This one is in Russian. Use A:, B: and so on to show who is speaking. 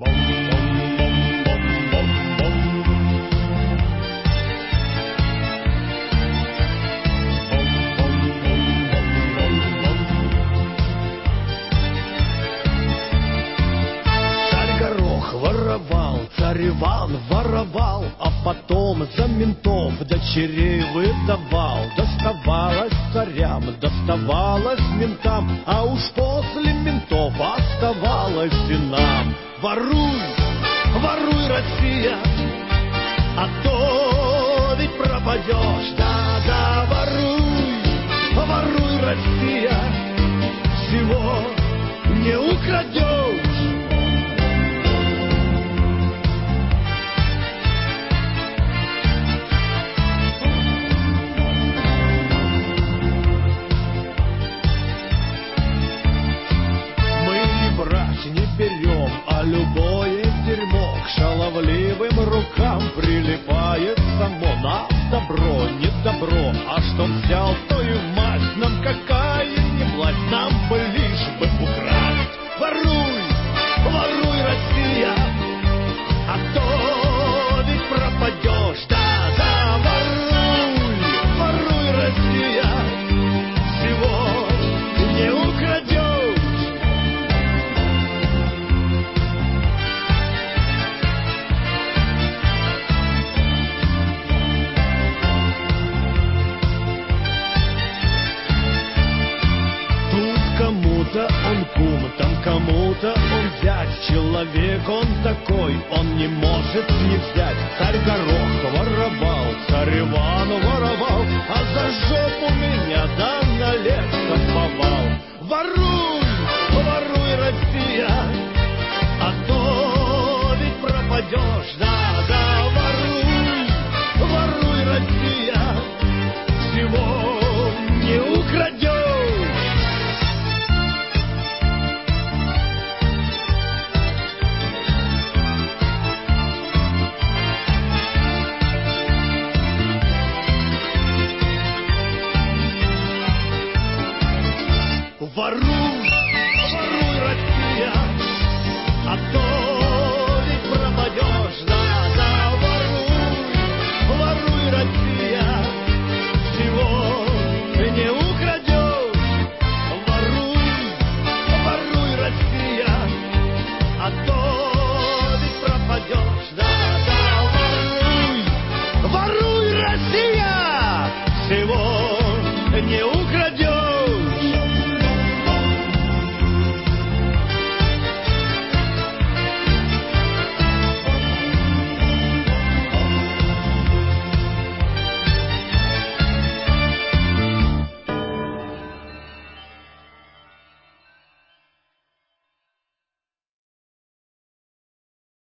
A: Царь Иван воровал, а потом за ментов дочерей выдавал. Доставалось царям, доставалось ментам, а уж после ментов оставалось и нам. Воруй, воруй, Россия, а то ведь пропадешь. Да-да, воруй, воруй, Россия, всего не украдешь. А любое дерьмо к шаловливым рукам прилипает само. Нам добро, не добро, а что взял, то и мать. Нам какая не власть, нам бы лишь бы украсть. Воруй, воруй, Россия, а то ведь пропадешь. Да-да, воруй, воруй, Россия, всего не украдешь. Кому-то он кум, там кому-то он зять. Человек он такой, он не может не взять. Царь Горох воровал, царь Иван воровал, а за жопу меня да налег повал. Воруй,